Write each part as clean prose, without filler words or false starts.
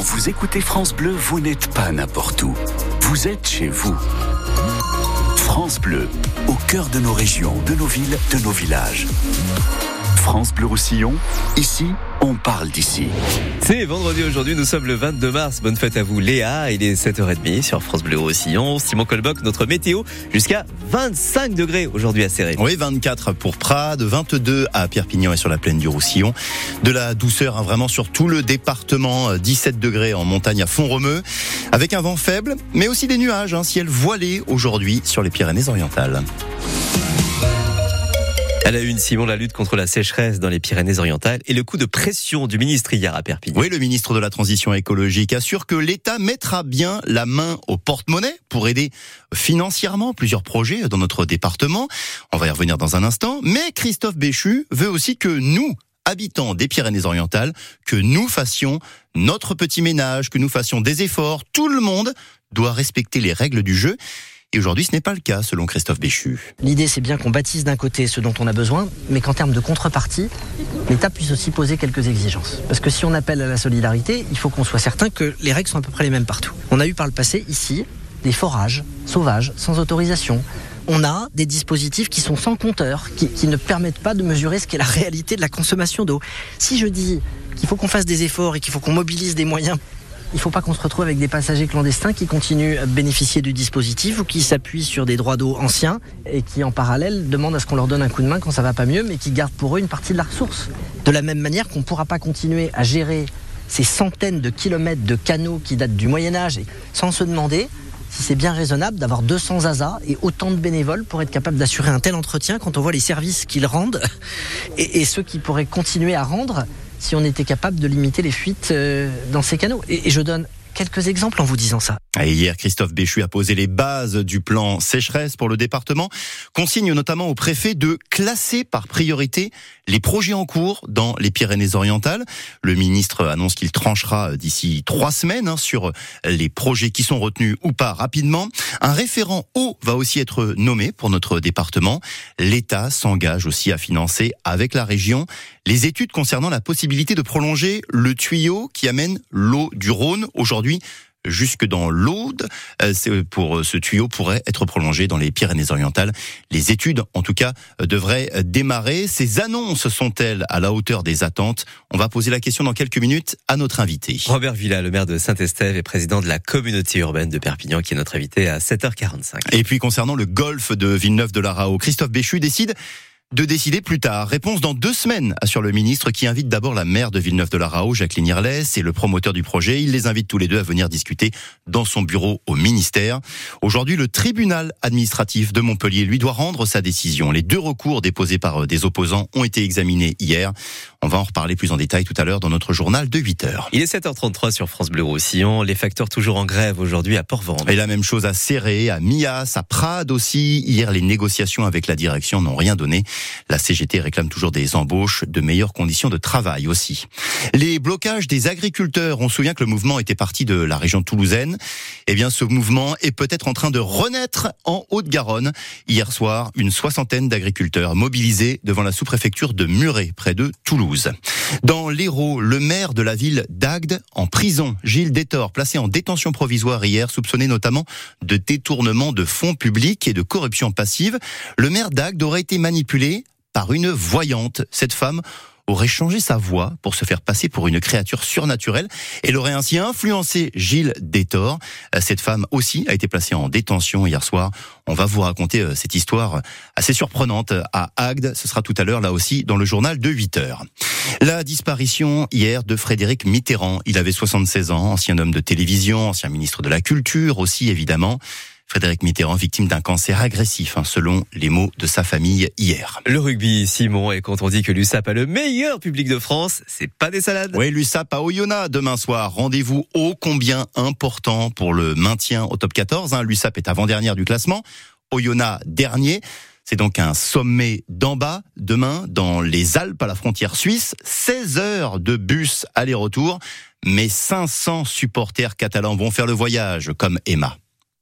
vous écoutez France Bleu, vous n'êtes pas n'importe où. Vous êtes chez vous. France Bleu, au cœur de nos régions, de nos villes, de nos villages. France Bleu Roussillon, ici, on parle d'ici. C'est vendredi aujourd'hui, nous sommes le 22 mars. Bonne fête à vous Léa, il est 7h30 sur France Bleu Roussillon. Simon Colboc, notre météo, jusqu'à 25 degrés aujourd'hui à Céré. Oui, 24 pour Prades, 22 à Perpignan et sur la plaine du Roussillon. De la douceur vraiment sur tout le département, 17 degrés en montagne à Font-Romeu, avec un vent faible, mais aussi des nuages, un ciel voilé aujourd'hui sur les Pyrénées-Orientales. À la une, Simon, la lutte contre la sécheresse dans les Pyrénées-Orientales et le coup de pression du ministre hier à Perpignan. Oui, le ministre de la Transition écologique assure que l'État mettra bien la main au porte-monnaie pour aider financièrement plusieurs projets dans notre département. On va y revenir dans un instant. Mais Christophe Béchu veut aussi que nous, habitants des Pyrénées-Orientales, que nous fassions notre petit ménage, que nous fassions des efforts. Tout le monde doit respecter les règles du jeu. Et aujourd'hui, ce n'est pas le cas, selon Christophe Béchu. L'idée, c'est bien qu'on bâtisse d'un côté ce dont on a besoin, mais qu'en termes de contrepartie, l'État puisse aussi poser quelques exigences. Parce que si on appelle à la solidarité, il faut qu'on soit certain que les règles sont à peu près les mêmes partout. On a eu par le passé, ici, des forages sauvages, sans autorisation. On a des dispositifs qui sont sans compteur, qui ne permettent pas de mesurer ce qu'est la réalité de la consommation d'eau. Si je dis qu'il faut qu'on fasse des efforts et qu'il faut qu'on mobilise des moyens, il ne faut pas qu'on se retrouve avec des passagers clandestins qui continuent à bénéficier du dispositif ou qui s'appuient sur des droits d'eau anciens et qui, en parallèle, demandent à ce qu'on leur donne un coup de main quand ça va pas mieux, mais qui gardent pour eux une partie de la ressource. De la même manière qu'on ne pourra pas continuer à gérer ces centaines de kilomètres de canaux qui datent du Moyen-Âge sans se demander si c'est bien raisonnable d'avoir 200 ASA et autant de bénévoles pour être capable d'assurer un tel entretien quand on voit les services qu'ils rendent et ceux qui pourraient continuer à rendre si on était capable de limiter les fuites dans ces canaux. Et je donne quelques exemples en vous disant ça. Et hier, Christophe Béchu a posé les bases du plan sécheresse pour le département. Consigne notamment au préfet de classer par priorité les projets en cours dans les Pyrénées-Orientales. Le ministre annonce qu'il tranchera d'ici 3 semaines sur les projets qui sont retenus ou pas rapidement. Un référent eau va aussi être nommé pour notre département. L'État s'engage aussi à financer avec la région les études concernant la possibilité de prolonger le tuyau qui amène l'eau du Rhône aujourd'hui jusque dans l'Aude. Pour ce tuyau pourrait être prolongé dans les Pyrénées-Orientales. Les études, en tout cas, devraient démarrer. Ces annonces sont-elles à la hauteur des attentes ? On va poser la question dans quelques minutes à notre invité. Robert Villa, le maire de Saint-Estève et président de la communauté urbaine de Perpignan, qui est notre invité à 7h45. Et puis concernant le golfe de Villeneuve-de-la-Raho, Christophe Béchu décider plus tard. Réponse dans 2 semaines, assure le ministre, qui invite d'abord la maire de Villeneuve-de-la-Raho, Jacqueline Irlès, et le promoteur du projet. Il les invite tous les deux à venir discuter dans son bureau au ministère. Aujourd'hui, le tribunal administratif de Montpellier lui doit rendre sa décision. Les 2 recours déposés par des opposants ont été examinés hier. On va en reparler plus en détail tout à l'heure dans notre journal de 8h. Il est 7h33 sur France Bleu Roussillon. Les facteurs toujours en grève aujourd'hui à Port-Vendôme. Et la même chose à Céré, à Mias, à Prades aussi. Hier, les négociations avec la direction n'ont rien donné. La CGT réclame toujours des embauches, de meilleures conditions de travail aussi. Les blocages des agriculteurs, on se souvient que le mouvement était parti de la région toulousaine. Eh bien, ce mouvement est peut-être en train de renaître en Haute-Garonne. Hier soir, une 60aine d'agriculteurs mobilisés devant la sous-préfecture de Muret, près de Toulouse. Dans l'Hérault, le maire de la ville d'Agde en prison, Gilles Détor, placé en détention provisoire hier, soupçonné notamment de détournement de fonds publics et de corruption passive. Le maire d'Agde aurait été manipulé par une voyante. Cette femme aurait changé sa voix pour se faire passer pour une créature surnaturelle. Elle aurait ainsi influencé Gilles Détor. Cette femme aussi a été placée en détention hier soir. On va vous raconter cette histoire assez surprenante à Agde. Ce sera tout à l'heure, là aussi, dans le journal de 8h. La disparition hier de Frédéric Mitterrand. Il avait 76 ans, ancien homme de télévision, ancien ministre de la Culture aussi, évidemment. Frédéric Mitterrand, victime d'un cancer agressif, selon les mots de sa famille hier. Le rugby, Simon, et quand on dit que l'USAP a le meilleur public de France, c'est pas des salades. Oui, l'USAP à Oyonnax demain soir. Rendez-vous ô combien important pour le maintien au top 14. L'USAP est avant-dernière du classement. Oyonnax dernier. C'est donc un sommet d'en bas demain dans les Alpes à la frontière suisse. 16 heures de bus aller-retour. Mais 500 supporters catalans vont faire le voyage comme Emma.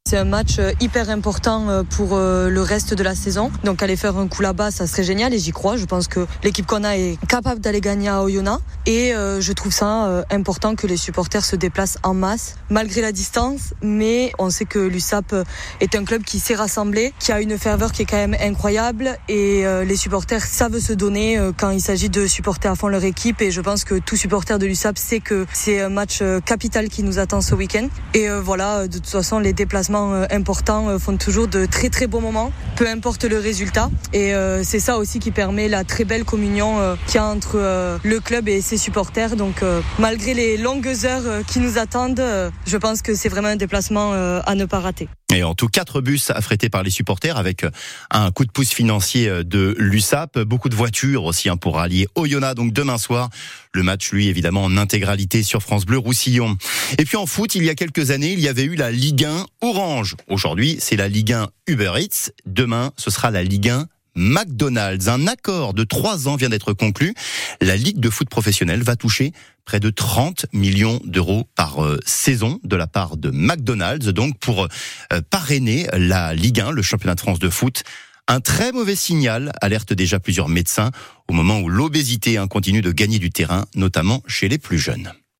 C'est un match hyper important pour le reste de la saison. Donc aller faire un coup là-bas, ça serait génial et j'y crois. Je pense que l'équipe qu'on a est capable d'aller gagner à Oyonnax. Et je trouve ça important que les supporters se déplacent en masse, malgré la distance. Mais on sait que l'USAP est un club qui s'est rassemblé, qui a une ferveur qui est quand même incroyable. Et les supporters savent se donner quand il s'agit de supporter à fond leur équipe. Et je pense que tout supporter de l'USAP sait que c'est un match capital qui nous attend ce week-end. Et voilà, de toute façon, les déplacements importants font toujours de très très beaux moments, peu importe le résultat. Et c'est ça aussi qui permet la très belle communion qu'il y a entre le club et ses supporters. Donc malgré les longues heures qui nous attendent, je pense que c'est vraiment un déplacement à ne pas rater. Et en tout, 4 bus affrétés par les supporters avec un coup de pouce financier de l'USAP. Beaucoup de voitures aussi pour rallier Oyonnax. Donc demain soir, le match, lui, évidemment, en intégralité sur France Bleu Roussillon. Et puis en foot, il y a quelques années, il y avait eu la Ligue 1 Orange. Aujourd'hui, c'est la Ligue 1 Uber Eats. Demain, ce sera la Ligue 1 McDonald's. Un accord de 3 ans vient d'être conclu. La Ligue de foot professionnelle va toucher près de 30 millions d'euros par saison de la part de McDonald's, donc pour parrainer la Ligue 1, le championnat de France de foot. Un très mauvais signal, alertent déjà plusieurs médecins, au moment où l'obésité continue de gagner du terrain, notamment chez les plus jeunes.